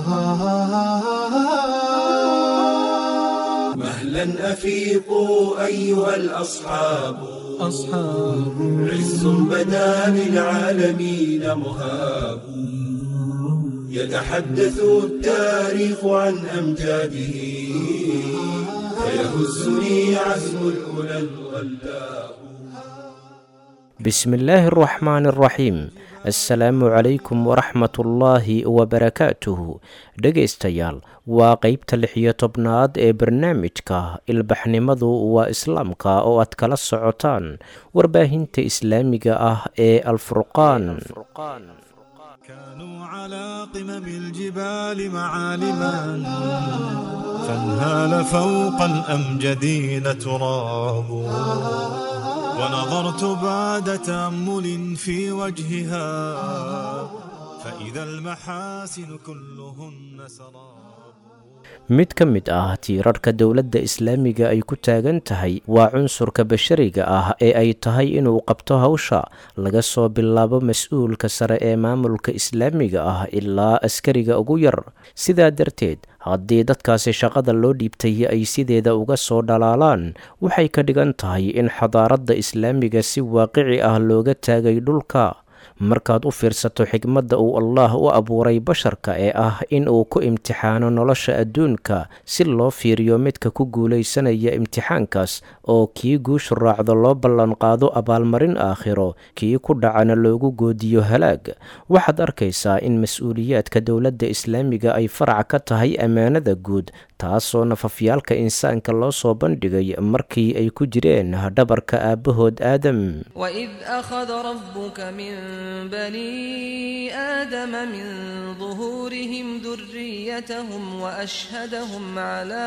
مهلا أفيقوا أيها الأصحاب عز بدا للعالمين مهاب يتحدث التاريخ عن أمجاده فيهزني عزم الأولى الغلاب. بسم الله الرحمن الرحيم. السلام عليكم ورحمة الله وبركاته. dhegaystayaal waa qeybta 16aad ee barnaamijka ilbaxnimadu waa islaamka oo aad kala socotaan warbaahinta islaamiga ah ee alfurqaan. كانوا على قمم الجبال معالما فانهال فوق الأمجدين تراب ونظرت بعد تأمل في وجهها فإذا المحاسن كلهن سراب. mid ka mid ah tiirarka dowladda islaamiga ay ku taagan tahay waa cunsurka bashariga ah ee ay tahay inuu qabto hawsha laga soo bilaabo mas-uulka sare ee maamulka islaamiga ah ilaa askariga ugu yar. sidaa darteed haddii dadkaasi shaqada loo dhiibtay ay sideeda uga soo dhalaalaan waxay ka dhigan tahay in xadaaradda islaamiga si waaqici ah looga taagay dhulka. markaad u fiirsato xigmadda uu allaah u abuuray basharka ee ah in uu ku imtixaano nolosha adduunka si loo fiiriyo midka ku guulaysanaya imtixaankaas oo kii guushu raacdo loo ballanqaado abaalmarin aakhiro, kii ku dhacana loogu goodiyo halaag. waxaad arkaysaa in mas-uuliyaadka dowladda islaamiga ay farac ka tahay ammaanada guud, taasoo nafafyaalka insaanka loo soo bandhigay markii ay ku jireen dhabarka aabbahood aadam. بني آدم من ظهورهم ذريتهم وأشهدهم على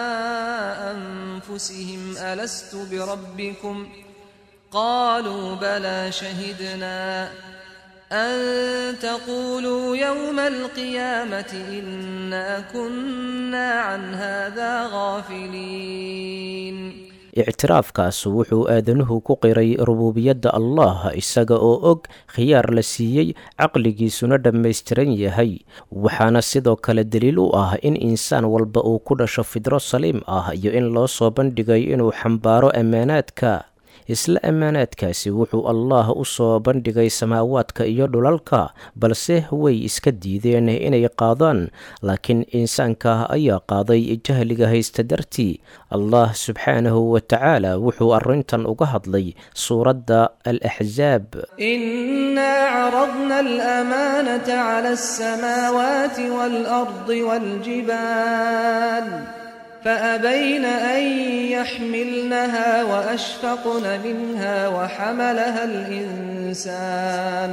أنفسهم ألست بربكم قالوا بلى شهدنا أن تقولوا يوم القيامة إنا كنا عن هذا غافلين. ictiraafkaas wuxuu aadanuhu ku qiray rububiyadda allah isaga oo og khiyaar la siiyey caqligiisuna dhammaystiran yahay. waxaana sidoo kale daliil u ah in insaan walba uu ku dhasho fidro saliim ah iyo in loo soo bandhigay inuu xambaaro ammaanaadka. isla ammaanaadkaasi wuxuu allaah u soo bandhigay samaawaadka iyo dhulalka, balse way iska diideen inay qaadaan, laakiin insaanka ayaa qaaday jahliga haysta dartii. allah subxaanahu wa tacaala wuxuu arrintan uga hadlay suuradda al-axzaab. innaa caradna alamaanata cala alsamaawaati waalardi waaljibaal فأبين أن يحملنها وأشفقن منها وحملها الإنسان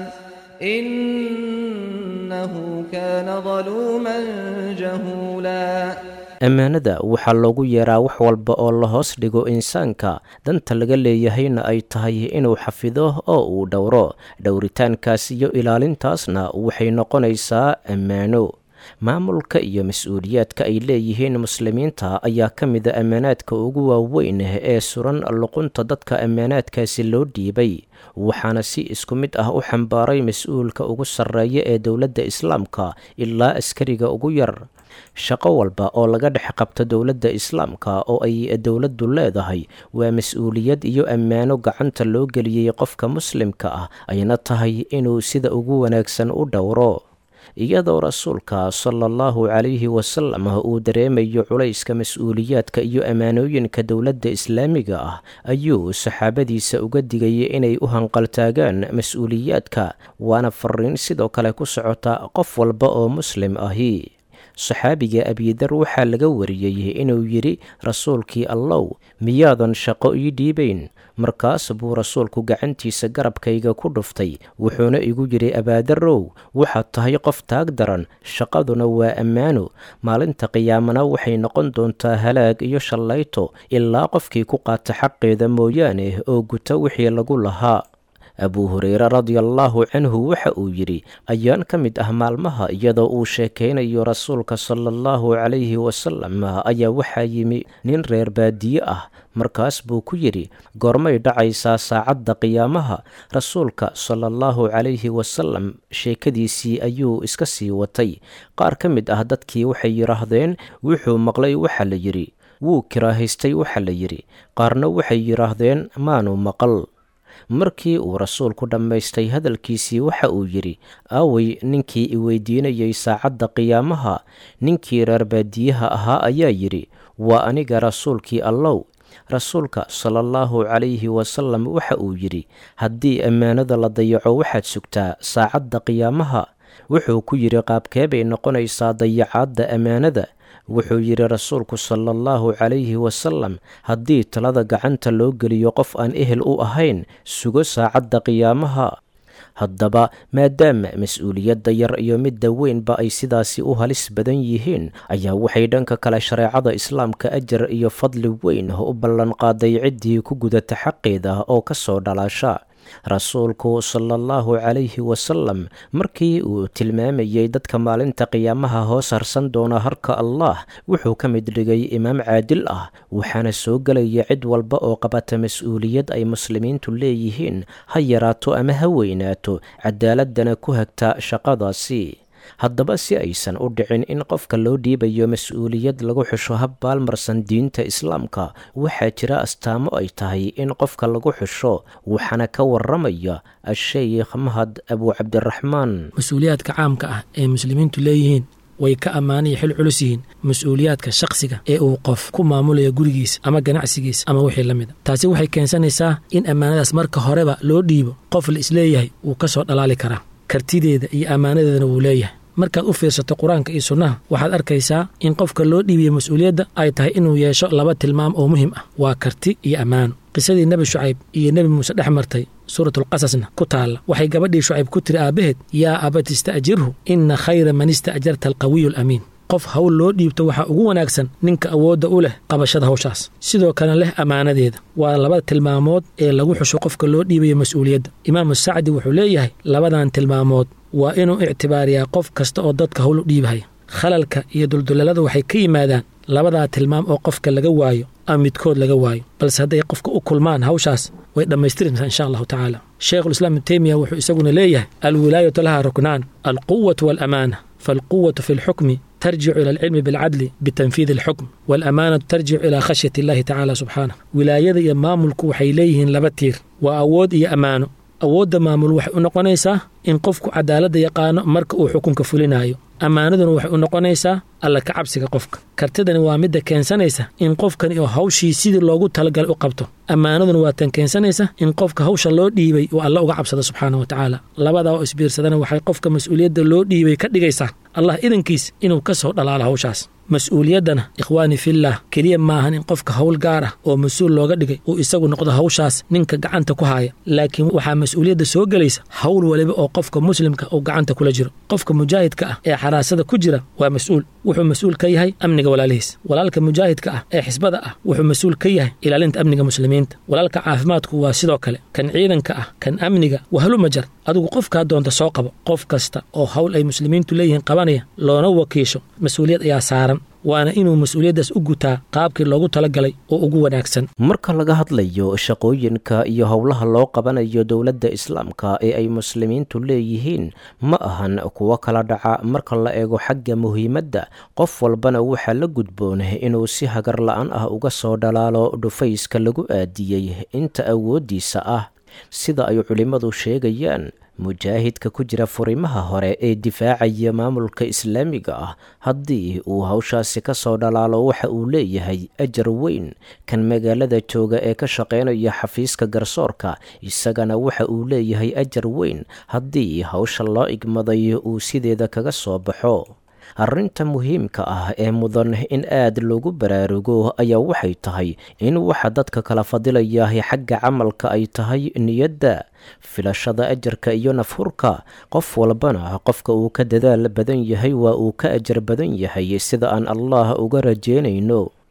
إنه كان ظلوما جهولا. ammaanada waxaa loogu yeeraa wax walba oo la hoos dhigo insaanka, danta laga leeyahayna ay tahay inuu xafido oo uu dhowro. dhowritaankaas iyo ilaalintaasna waxay noqonaysaa ammaano. maamulka iyo mas-uuliyaadka ay leeyihiin muslimiinta ayaa ka mida ammaanaadka ugu waaweyn ee suran luqunta dadka ammaanaadkaasi loo dhiibay, waxaana si isku mid ah u xambaaray mas-uulka ugu sarreeya ee dowladda islaamka ilaa askariga ugu yar. shaqo walba oo laga dhex qabto dowladda islaamka oo ay dowladdu leedahay waa mas-uuliyad iyo ammaano gacanta loo geliyey qofka muslimka ah, ayna tahay inuu sida ugu wanaagsan u dhowro. iyadoo rasuulka sala allahu calayhi wasalam uu dareemayo culayska mas-uuliyaadka iyo ammaanooyinka dowladda islaamiga ah ayuu saxaabadiisa uga digay inay u hanqaltaagaan mas-uuliyaadka, waana fariin sidoo kale ku socota qof walba oo muslim ahi. saxaabiga abidar waxaa laga wariyey inuu yidhi, rasuulkii allow miyaadan shaqo ii dhiibayn? markaas buu rasuulku gacantiisa garabkayga ku dhuftay, wuxuuna igu yidhi, abaadarow waxaad tahay qof taag daran, shaqaduna waa ammaano. maalinta qiyaamana waxay noqon doontaa halaag iyo shallayto ilaa qofkii ku qaata xaqeeda mooyaane oo guta wixii lagu lahaa. abuu hureyre radiallaahu canhu waxa uu yidhi ayaan ka mid ah maalmaha iyadoo uu sheekaynayo rasuulka sala allahu calayhi wasalam ayaa waxaa yimi nin reer baadiye ah markaas buu ku yidhi goormay dhacaysaa saacadda qiyaamaha rasuulka sala allahu calayhi wasalam sheekadiisii ayuu iska sii watay qaar ka mid ah dadkii waxay yidhaahdeen wuxuu maqlay waxa la yidhi wuu kiraahaystay waxa la yidhi qaarna waxay yidhaahdeen maanu maqal markii uu rasuulku dhammaystay hadalkiisii waxa uu yidhi aawey ninkii i weydiinayay saacadda qiyaamaha ninkii reer baadiyaha ahaa ayaa yidhi waa aniga rasuulkii allow rasuulka sala allahu calayhi wasalam waxa uu yidhi haddii ammaanada la dayaco waxaad sugtaa saacadda qiyaamaha wuxuu ku yidhi qaabkee bay noqonaysaa dayacaadda ammaanada wuxuu yidhi rasuulku sala allahu calayhi wasalam haddii talada gacanta loo geliyo qof aan ehel u ahayn sugo saacadda qiyaamaha haddaba maadaama mas-uuliyadda yar iyo midda weynba ay sidaasi u halis badan yihiin ayaa waxay dhanka kale shareecada islaamka ajar iyo fadli weyn u ballanqaaday ciddii ku gudata xaqeeda oo ka soo dhalaasha rasuulku sala allahu calayhi wasalam markii uu tilmaamayey dadka maalinta qiyaamaha hoos harsan doona harka allah wuxuu ka mid dhigay imaam caadil ah waxaana soo gelaya cid walba oo qabata mas-uuliyad ay muslimiintu leeyihiin ha yaraato ama ha weynaato cadaaladana ku hagta shaqadaasi haddaba si aysan u dhicin in qofka loo dhiibayo mas-uuliyad lagu xusho hab baalmarsan diinta islaamka waxaa jira astaamo ay tahay in qofka lagu xusho waxaana ka waramaya a-sheykh mahad abu cabdiraxmaan mas-uuliyaadka caamka ah ee muslimiintu leeyihiin way ka ammaanaya xil culus yihiin mas-uuliyaadka shakhsiga ee uu qof ku maamulaya gurigiisa ama ganacsigiisa ama wixii la mida taasi waxay keensanaysaa in ammaanadaas marka horeba loo dhiibo qof la isleeyahay wuu ka soo dhalaali karaa kartideeda iyo ammaanadeedana wuu leeyahay markaad u fiirsato qur-aanka iyo sunnaha waxaad arkaysaa in qofka loo dhiibiyo mas-uuliyadda ay tahay inuu yeesho laba tilmaam oo muhim ah waa karti iyo ammaano qisadii nebi shucayb iyo nebi muuse dhex martay suuratulqasasna ku taalla waxay gabadhii shucayb ku tiri aabbaheed yaa abati ista'jirhu inna khayra man ista'jarta alqawiyu alamiin qof hawl loo dhiibto waxaa ugu wanaagsan ninka awoodda u leh qabashada hawshaas sidoo kale leh ammaanadeeda waa labada tilmaamood ee lagu xusho qofka loo dhiibayo mas-uuliyadda imaamu sacdi wuxuu leeyahay labadan tilmaamood waa inuu ictibaariyaa qof kasta oo dadka hawl u dhiibahaya khalalka iyo duldulalada waxay ka yimaadaan labadaa tilmaam oo qofka laga waayo ama midkood laga waayo balse hadday qofka u kulmaan hawshaas way dhammaystirmaysaa insha allahu tacaala sheikhulislaam ibnu teymiya wuxuu isaguna leeyahay alwilaayatu laha ruknaan alquwatu waalaamaana faalquwatu fi lxukmi tarjicu ila alcilmi bilcadli bitanfiidi alxukm waalaamaanatu tarjicu ilaa khashyati illahi tacaala subxaanah wilaayada iyo maamulku waxay leeyihiin laba tiir waa awood iyo ammaano awoodda maamul waxay u noqonaysaa in qofku cadaaladda yaqaano marka uu xukunka fulinaayo ammaanaduna waxay u noqonaysaa alla ka cabsiga qofka kartidani waa midda keensanaysa in qofkani oo hawshii sidii loogu talagalay u qabto ammaanaduna waa tan keensanaysa in qofka hawsha loo dhiibay uu alla uga cabsado subxaana wa tacaala labadaa oo isbiirsadana waxay qofka mas-uuliyadda loo dhiibay ka dhigaysaa allah idankiis inuu ka soo dhalaalo hawshaas mas-uuliyaddana ikhwaani fillaah keliya maahan in qofka hawl gaar ah oo mas-uul looga dhigay uu isagu noqdo hawshaas ninka gacanta ku haaya laakiin waxaa mas-uuliyadda soo gelaysa hawl waliba oo qofka muslimka uu gacanta kula jiro qofka mujaahidka ah ee xaraasada ku jira waa mas-uul wuxuu mas-uul ka yahay amniga walaalihiis walaalka mujaahidka ah ee xisbada ah wuxuu mas-uul ka yahay ilaalinta amniga muslimiinta walaalka caafimaadku waa sidoo kale kan ciidanka ah kan amniga wahaluma jar adigu qofkaa doonta soo qabo qof kasta oo hawl ay muslimiintu leeyihiin qabanaya loona wakiisho mas-uuliyad ayaa saaran waana inuu mas-uuliyaddaas u gutaa qaabkii loogu talagalay oo ugu wanaagsan marka laga hadlayo shaqooyinka iyo howlaha loo qabanayo dowladda islaamka ee ay muslimiintu leeyihiin ma ahan kuwo kala dhaca marka la eego xagga muhiimadda qof walbana waxaa la gudboonay inuu si hagar la-aan ah uga soo dhalaalo dhufayska lagu aadiyey inta awooddiisa ah sida ay culimmadu sheegayaan mujaahidka ku jira furimaha hore ee difaacaya maamulka islaamiga ah haddii uu hawshaasi ka soo dhalaalo waxa uu leeyahay ajar weyn kan magaalada jooga ee ka shaqaynaya xafiiska garsoorka isagana waxa uu leeyahay ajar weyn haddii hawsha loo igmaday uu sideeda kaga soo baxo arrinta muhiimka ah ee mudan in aad loogu baraarugo ayaa waxay tahay in waxa dadka kala fadilayahay xagga camalka ay tahay niyadda filashada ajarka iyo nafhurka qof walbana qofka uu ka dadaal badan yahay waa uu ka ajar badan yahay sida aan allah uga rajeynayno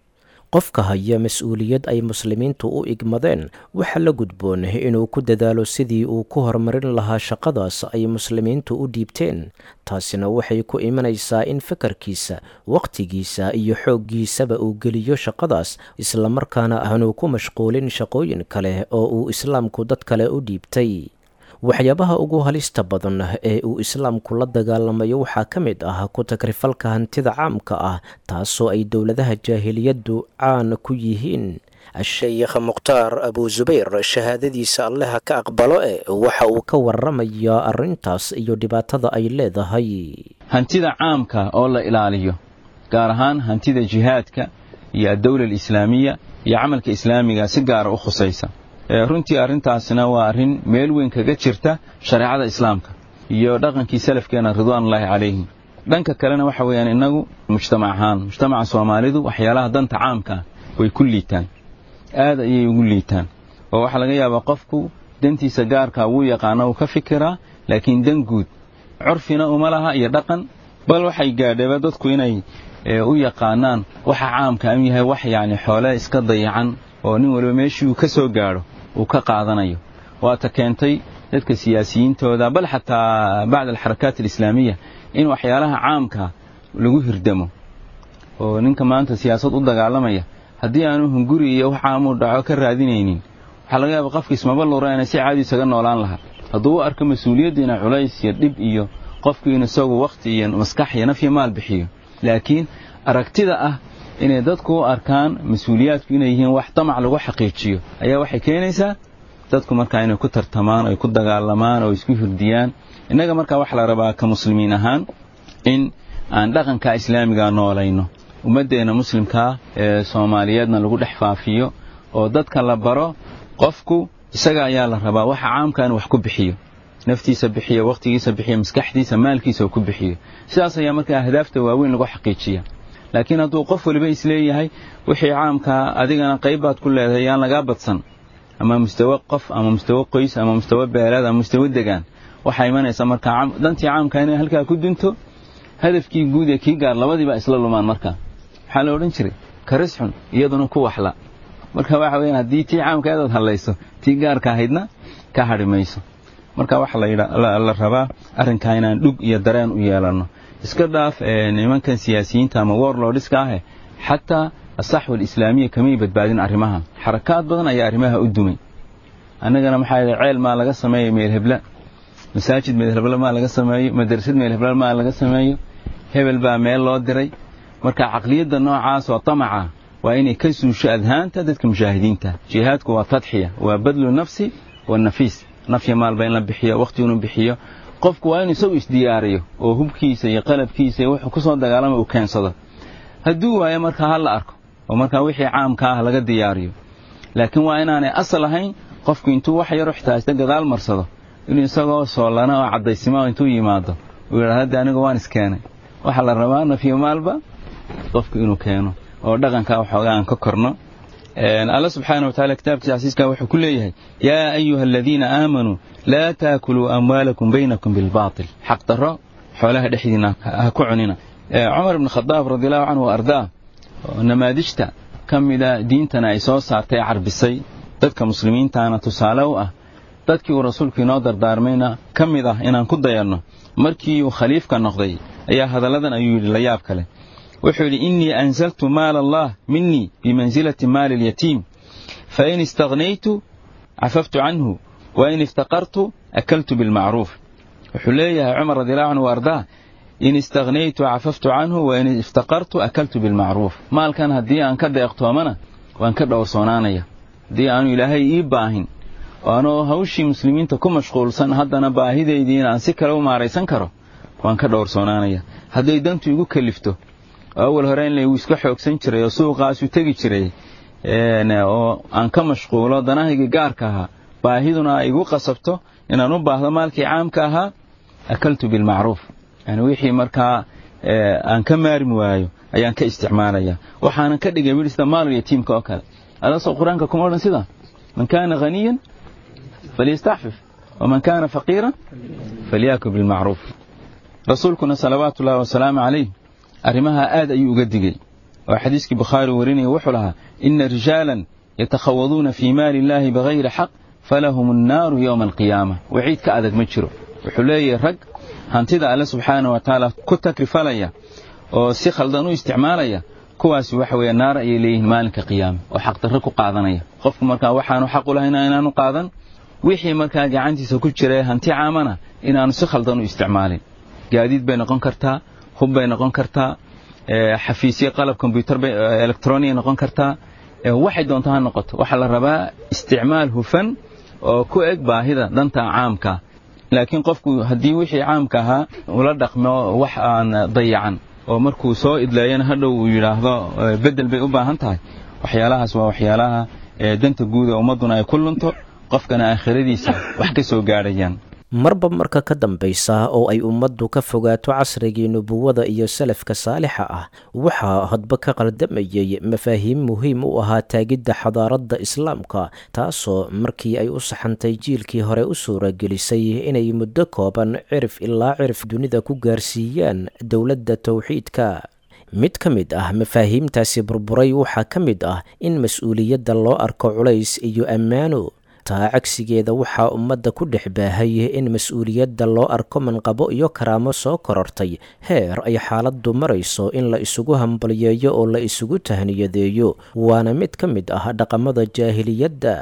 qofka haya mas-uuliyad ay muslimiintu u igmadeen waxaa la gudboon inuu ku dadaalo sidii uu ku horumarin lahaa shaqadaas ay muslimiintu u dhiibteen. taasina waxay ku imanaysaa in fakarkiisa, wakhtigiisa iyo xooggiisaba uu geliyo shaqadaas, islamarkaana aanu ku mashquulin shaqooyin kale oo uu islaamku dad kale u dhiibtay. waxyaabaha ugu halista badan ee uu islaamku la dagaalamayo waxaa ka mid ah ku tagrifalka hantida caamka ah, taasoo ay dowladaha jaahiliyaddu caan ku yihiin. sheekh mukhtaar abu zubayr, shahaadadiisa allaha ka aqbalo waxa uu ka waramayaa arrintaas iyo dhibaatada ay leedahay. hantida caamka oo la ilaaliyo, gaar ahaan hantida jihaadka iyo adowla alislaamiya iyo camalka islaamiga si gaara u khusaysa. runtii arrintaasna waa arrin meel weyn kaga jirta shareecada islaamka iyo dhaqankii salafkeena ridwaanullaahi calayhim. dhanka kalena waxa weeyaan innagu mujtamaca Soomaalidu waxyaalaha danta caamka way ku liitaan, aad ayay ugu liitaan, oo waxa laga yaabaa qofku dantiisa gaarka uu yaqaano uu ka fikiraa, laakiin dan guud curfina uma laha iyo dhaqan, bal waxay gaadhaba dadku inay u yaqaanaan waxa caamka am yahay wax yaani xoolo iska dayacan oo nin walba meeshii uu ka soo gaaro uu ka qaadanayo. waata keentay dadka siyaasiyiintooda bal xataa bacda alxarakaat alislaamiya in waxyaalaha caamka lagu hirdamo, oo ninka maanta siyaasad u dagaalamaya haddii aanu hunguri iyo wax caam u dhaco ka raadinaynin, waxaa laga yaabaa qofka ismaba lura inay si caadi isaga noolaan lahaa. hadduu u arko mas-uuliyaddiina culays iyo dhib iyo qofku in isagu wakhti iyo maskax iyo naf iyo maal bixiyo, laakiin aragtida ah inay dadku u arkaan mas-uuliyaadku inay yihiin wax damac lagu xaqiijiyo ayaa waxay keenaysaa dadku markaa inay ku tartamaan, ay ku dagaalamaan oo isku hirdiyaan. innaga markaa waxa la rabaa ka muslimiin ahaan in aan dhaqanka islaamiga noolayno, ummaddeena muslimkaa ee Soomaaliyeedna lagu dhex faafiyo oo dadka la baro. qofku isaga ayaa la rabaa waxa caamka inuu wax ku bixiyo, naftiisa bixiyo, waqtigiisa bixiyo, maskaxdiisa, maalkiisa ku bixiyo. sidaas ayaa markaa ahdaafta waaweyn lagu xaqiijiyaa. laakiin hadduu qof waliba isleeyahay wixii caamka adigana qayb baad ku leedahay aan laga badsan, ama mustawa qof ama mustawa qoys ama mustawa beelad ama mustawa degaan, waxa imanaysa markaa dantii caamka inay halkaa ku dunto, hadafkii guud ee kii gaar labadiiba isla lumaan. markaa waxaa la odhan jiray karis xun iyaduna ku waxla. marka waxa weeyaan haddii tii caamka aad hadlayso tii gaarka ahaydna ka hadhi mayso. marka waxa la rabaa arrinkaa inaan dhug iyo dareen u yeelano, iska dhaaf nimankan siyaasiyiinta ama warlordska ah xataa asaxwa alislaamiya kamay badbaadin arrimaha. xarakaad badan ayaa arrimaha u dumay. annagana maxaa yeelay ceel maa laga sameeyay meel hebla, masaajid meel hebla maa laga sameeyo, madrasad meel hebla maa laga sameeyo, hebel baa meel loo diray. marka caqliyadda noocaas oo tamaca waa inay ka suusho adhaanta dadka mushaahidiinta. jihaadku waa tadxiya, waa badlu nafsi wa nafiis, nafya maalba in la bixiyo, waqti inuu bixiyo. qofku waa inuu isagu isdiyaariyo oo hubkiisa iyo qalabkiisa iyo wuxuu ku soo dagaalama uu keensado. hadduu waayo markaa ha la arko oo markaa wixii caamka ah laga diyaariyo, laakiin waa inaanay asal ahayn qofku intuu wax yar xitaa isda gadaal marsado inuu isagoo soolana oo cadaysimo intuu yimaado uu yiraahdo hadda aniga waan iskeenay. waxa la rabaa nafyo maalba qofku inuu keeno oo dhaqanka waxoogaa aan ka korno. الله سبحانه وتعالى كتاب تعسيسك وحكول ليه يا أيها الذين آمنوا لا تأكلوا أموالكم بينكم بالباطل حق ترى حولها دحينا هكوعننا. عمر بن الخطاب رضي الله عنه وأرضاه نمادجتا كم إذا دينتنا إساس عرتي عربسي تدك مسلمين تانا تسالوا تدك ورسولك نادر دارمينا كم إذا إن كنت ديرنا مركي وخليف كان نقضي أيها هذا لذن أيول لياب كله وحول إني أنزلت مال الله مني بمنزلة مال اليتيم فإن استغنيت عففت عنه وإن افتقرت أكلت بالمعروف. وحول يا عمر رضي الله عنه وأرضاه إن استغنيت عففت عنه وإن افتقرت أكلت بالمعروف. مال كان هدي أن كده يقطومنا وأن كده ورصونانيا دي أن إلهي إيباهن وأنا هوشي مسلمين تكون مشغول سن هذا أنا باهي دين أن سكره وما ريسن كره وأن كده ورصونانيا هذا يدنتو يقول كلفته أول هرين لي ويسك xoogsan jiray suuqaas u tagi jiray oo aan ka mashquulo danahayga gaarka ah baahiduna ay igu qasabto inaan u baahdo maalkii caamka ah akaltu bil ma'ruf yani wixii marka aan ka maarmi waayo ayaan ka isticmaalaya waxaan ka dhigay wiilista maal yatiimka oo kale ala soo quraanka kuma oran sida man kana ghaniyan falyastahfif wa man kana faqiran falyakul bil ma'ruf rasuulkuna sallallahu alayhi wa sallam arrimaha aad ayuu uga digay oo xadiiskii Bukhari warinaya wuxuu lahaa inna rijaalan yatakhawaduuna fi maali Illaahi bighayri xaq falahum an-naaru yawma al-qiyaamah waciid ka adag ma jiro wuxuu leeyahay rag hantida Alle subxaanahu wa ta'ala ku takrifalaya oo si khaldan u isticmaalaya kuwaas waxa weeye naar ay leeyihiin maalinka qiyaama oo xaq darro ku qaadanaya qofku markaa waxaanu xaq u lahayn inaanu qaadan wixii markaa gacantiisa ku jira hanti caamana inaanu si khaldan u isticmaalin gaadiid bay noqon kartaa hub bay noqon kartaa xafiisyo qalab computer bay electronic noqon kartaa waxay doontaa noqoto waxa la rabaa isticmaal hufan oo ku eg baahida danta caamka laakiin qofku hadii wixii caamka ahaa ula dhaqmo wax aan dayacan oo markuu soo idlaayana hadhow uu yiraahdo bedel bay u baahan tahay waxyaalahaas waa waxyaalaha danta guud ee ummaduna ay ku lunto qofkana aakhiradiisa wax ka soo gaarayaan marba marka ka dambaysa oo ay ummaddu ka fogaato casrigii nubuwada iyo salafka saalixa ah waxaa hadba ka qaldamayay mafaahiim muhiim u ahaa taagidda xadaaradda islaamka taasoo markii ay u saxantay jiilkii hore u suuragelisay inay muddo kooban cirif ilaa cirif dunida ku gaarsiiyaan dowladda tawxiidka mid ka mid ah mafaahiimtaasi burburay waxaa ka mid ah in mas-uuliyadda loo arko culays iyo ammaano taa cagsigeeda waxaa ummadda ku dhex baahay in mas-uuliyadda loo arko manqabo iyo karaamo soo korortay heer ay xaaladdu marayso in la isugu hambalyeeyo oo la isugu tahniyadeeyo waana mid ka mid ah dhaqamada jaahiliyadda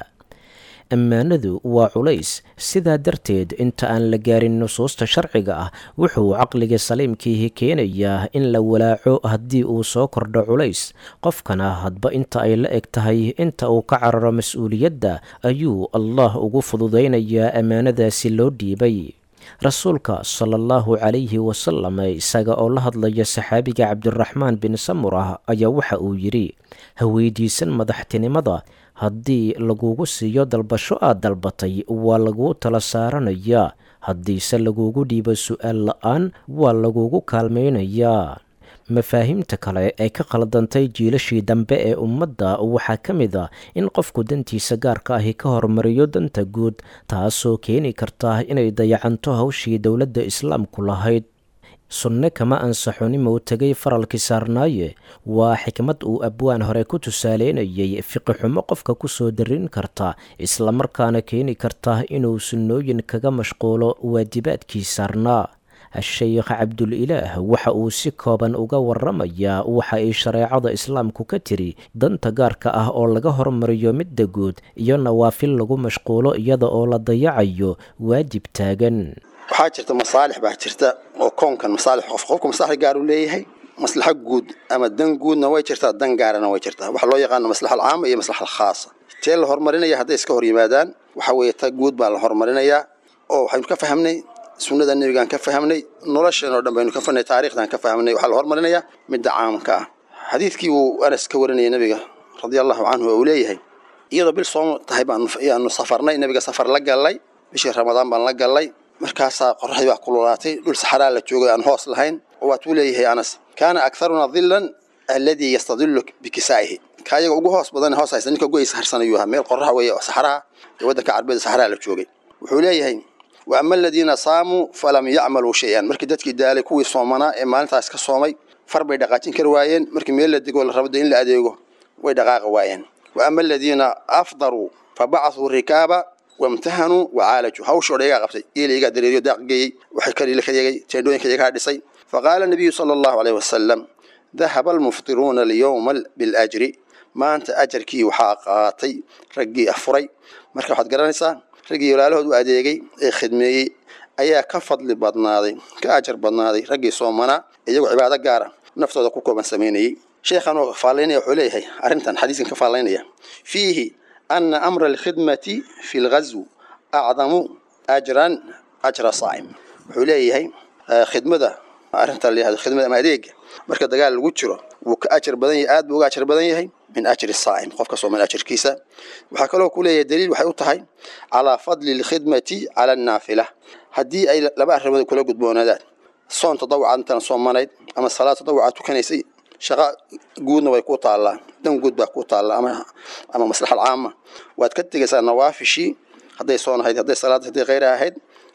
ammaanadu waa culays sidaa darteed inta aan la gaarin nusuusta sharciga ah wuxuu caqliga saliimkiihi keenayaa in la walaaco haddii uu soo kordho culays qofkana hadba inta ay la eg tahay inta uu ka cararo mas-uuliyadda ayuu allah ugu fududaynayaa ammaanadaasi loo dhiibay rasuulka sala allahu calayhi wasalam isaga oo la hadlaya saxaabiga cabdiraxmaan bin samurah ayaa waxa uu yidhi ha weydiisan madaxtinimada haddii lagugu siiyo dalbasho aad dalbatay waa laguu tala saaranayaa haddiise lagugu dhiibo su'aal la'aan waa lagugu kaalmaynayaa mafaahiimta kale ee ka qaldantay jiilashii dambe ee ummadda waxaa ka mid a in qofku dantiisa gaarka ahi ka hormariyo danta guud taasoo keeni karta inay dayacanto hawshii dowladda islaamku lahayd sunne kama ansaxonimow tegay faralkii saarnaaye waa xikmad uu abwaan hore ku tusaaleynayay fiqi xumo qofka ku soo darin karta islamarkaana keeni karta inuu sunnooyin kaga mashquulo waajibaadkii saarnaa الشيخ عبد الإله waxa uu si kooban uga waramayaa waxa ay shareecada islaamku ka tiri danta gaarka ah oo laga hormariyo midda guud iyo nawaafil lagu mashquulo iyada oo la dayacayo waajib taagan waxaa jirta masaalix baa jirta oo koonkan masaalix qofku masaalix gaar u leeyahay maslaxa guud ama dan guudna way jirtaa dan gaarana way jirtaa waxa loo yaqaan maslaxa caam iyo maslaxa khaas teel hormarinaya haday iska hor yimaadaan waxa weeye ta guud baa la hormarinaya oo waxaynu ka fahamnay sunnada nabiga ka fahamnay nolosheena oo dhan baynu ka fahamnay taariikhdan ka fahamnay waxa la hormarinaya midda caamka ah xadiiskii uu Anas ka warinayay nabiga radiyallahu anhu oo leeyahay iyadoo bil soom tahay baan safarnay nabiga safar la galay bishii ramadaan baan la galay markaas qorraxdii baa kululaatay dhul saxara la joogay aan hoos lahayn oo uu leeyahay Anas kana aktharuna dhillan alladhi yastadillu bikisaihi kaayaga ugu hoos badan hoos haysan ninka go'ay saharsanayo meel qorrax weeye saxara wadanka carbeed saxara la joogay wuxuu leeyahay وأما الذين صاموا فلم يعملوا شيئا مركي ددكي دالي كوي صومنا ee maalintaas ka soomay farbay dhaqaajin kar waayeen markii meel la digo la rabdo in la adeego way dhaqaaq waayeen وأما الذين أفضروا فبعثوا الركابة وامتهنوا وعالجوا hawsho dhaga qabtay iiliga dareeriyo daaqgay waxay kari la kayay teendooyinka iyaga dhisay فقال النبي صلى الله عليه وسلم ذهب المفطرون اليوم بالأجر ما أنت أجركي وحاقاتي رجي أفري marka waxaad garanaysaa ragii walaalahoodu adeegay ee khidmeeyay ayaa ka fadli badnaaday ka ajar badnaaday ragii soomana iyagu cibaado gaar ah naftooda ku kooban sameeyay sheekhan oo faaleynaya wuxuu leeyahay arintan xadiiskan ka faaleynaya fiihi anna amra al-khidmati fi al-ghazw a'zamu ajran ajra saa'im wuxuu leeyahay khidmada arintan leeyahay khidmada adeeg marka dagaal lagu jiro wuu ka ajar badan yahay aad buu uga ajar badan yahay من أجر الصائم قفك صوم أجر كيسة وحكلوا كله دليل وحيوتهاي على فضل الخدمة على النافلة هدي أي لبأر رمضان كله قد بونادات صوم تطوع أنت صوم منايد أما الصلاة تطوع تكنيسي شغاء جودنا ويقوط الله دم جود بقوط الله أما مصلحة العامة وأتكتج سنواف شيء هدي صوم هدي صلاة هدي غيرها هيد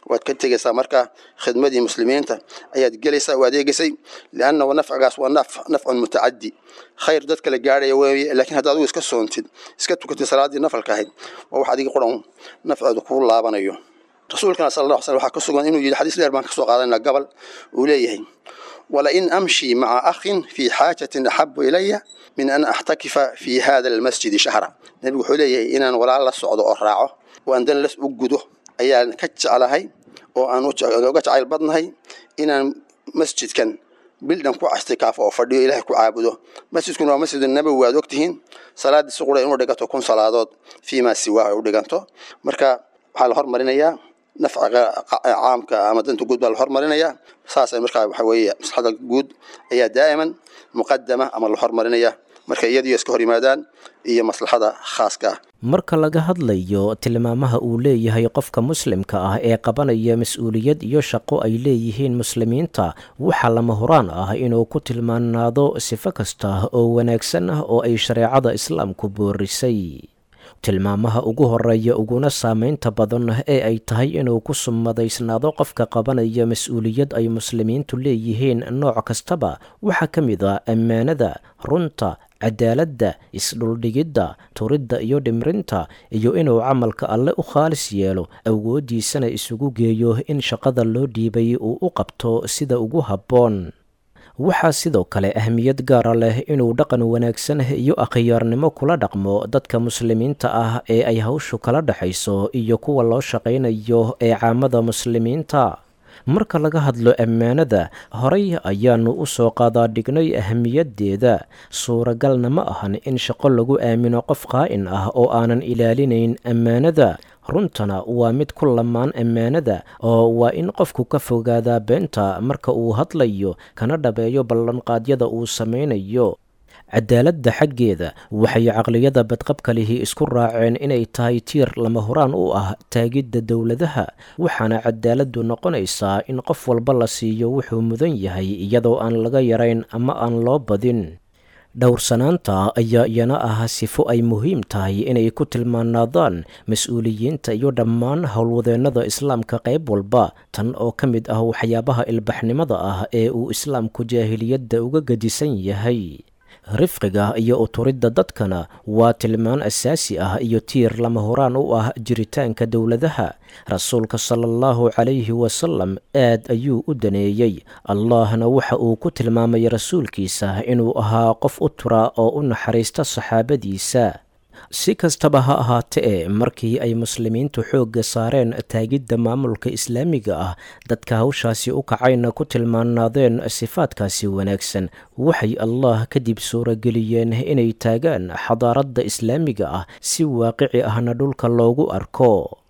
waad ka tegaysaa marka khidmadii muslimiinta ayaad gelaysaa waad eegaysay lianna nafcigaas waa nafcun mutacaddi khayr dadka la gaaraya weeye laakiin haddaad adigu iska soontid iska tukatid salaadii nafalka ahayd waa wax adiga quran nafceedu kuu laabanayo rasuulkana sallallahu alayhi wasallam waxaa ka sugan inuu yidhi xadiis dheer baan ka soo qaadanaa gabal uu leeyahay ولئن أمشي مع أخ في حاجة أحب إلي من أن أحتكف في هذا المسجد شهرا نبي حليه إن ولا الله صعد أراعه وأن دن لس أجده أيان كتش على هاي وأن وجت على البطن هاي إن مسجد كان بلدن كو احتكاف أو فردي إله كو عابده مسجد كنا مسجد النبي وادوكتهن صلاة الصغرى إنه دقته كون صلاة فيما سواه ودقته مركا على هرمرينيا نفع عام كأمدن تجود بالهرمرينيا ساس المركب حوية مصلحة الجود هي دائما مقدمة أما الهرمرينيا مركب يدي يسكهري مادان هي مصلحة خاصة marka laga hadlayo tilmaamaha uu leeyahay qofka muslimka ah ee qabanaya mas'uuliyad iyo shaqo ay leeyihiin muslimiinta waxa lama huraan ah inuu ku tilmaanaado sifo kasta oo wanaagsan ah oo ay shareecada islaamku boorisay tilmaamaha ugu horeeya uguna saameynta badan ee ay tahay inuu ku sumadaysnaado qofka qabanaya mas'uuliyad ay muslimiintu leeyihiin nooc kastaba waxaa ka mid ah ammaanada runta cadaaladda isdhuldhigidda turidda iyo dhimrinta iyo inuu camalka alle u khaalis yeelo awooddiisana isugu geeyo in shaqada loo dhiibay uu u qabto sida ugu habboon waxaa sidoo kale ahmiyad gaara leh inuu dhaqan wanaagsan iyo akhyaarnimo kula dhaqmo dadka muslimiinta ah ee ay hawshu kala dhaxayso iyo kuwa loo shaqaynayo ee caamada muslimiinta marka laga hadlo ammaanada horay ayaanu u soo qaadaa dhignay ahmiyaddeeda suuragalna ma ahan in shaqo lagu aamino qof qaa'in ah oo aanan ilaalinayn ammaanada runtana waa mid ku lamaan ammaanada oo waa in qofku ka fogaadaa beenta marka uu hadlayo kana dhabeeyo ballanqaadyada uu samaynayo cadaaladda xaggeeda waxay caqliyada badqabka lihi isku raaceen inay tahay tiir lama huraan u ah taagidda dowladaha waxaana cadaaladdu noqonaysaa in qof walba la siiyo wuxuu mudan yahay iyadoo aan laga yarayn ama aan loo badin dhowrsanaanta ayaa iyana ah sifo ay muhiim tahay inay ku tilmaanaadaan mas-uuliyiinta iyo dhammaan howlwadeennada islaamka qayb walba tan oo ka mid ah waxyaabaha ilbaxnimada ah ee uu islaamku jaahiliyadda uga gadisan yahay rifqiga iyo uturidda dadkana waa tilmaan asaasi ah iyo tiir lama huraan u ah jiritaanka dowladaha rasuulka sala allahu calayhi wasalam aad ayuu u daneeyey allahna waxa uu ku tilmaamay rasuulkiisa inuu ahaa qof u tura oo u naxariista saxaabadiisa si kastaba ha ahaatee markii ay muslimiintu xoogga saareen taagidda maamulka islaamiga ah dadka hawshaasi u kacayna ku tilmaanaadeen sifaadkaasi wanaagsan waxay allah kadib suurageliyeen inay taagaan xadaaradda islaamiga ah si waaqici ahna dhulka loogu arko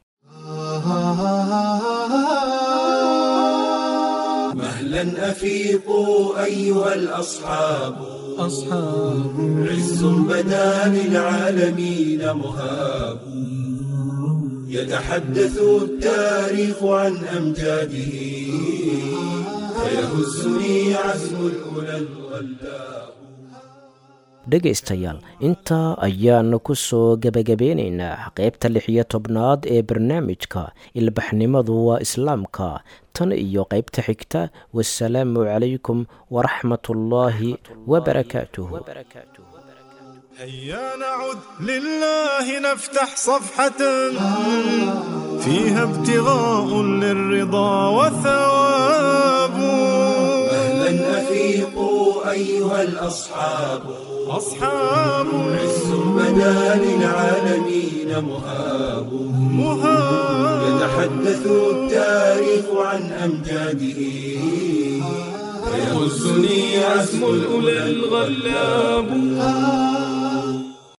مهلا أفيقوا أيها الأصحاب عز بدا للعالمين مهاب يتحدث التاريخ عن أمجاده فيهزني عزم الأولى الغلاب dhegaystayaal intaa ayaanu ku soo gebagabeynaynaa qaybta 16aad ee barnaamijka ilbaxnimadu waa islaamka tan iyo qaybta xigta wassalaamu calaykum waraxmatullaahi wabarakaatuhu هيا نعد لله نفتح صفحة فيها ابتغاء للرضا وثواب مهلا أفيقوا أيها الأصحاب عز بدا للعالمين مهاب يتحدث التاريخ عن أمجاده فيهزني عزم الأولى الغلاب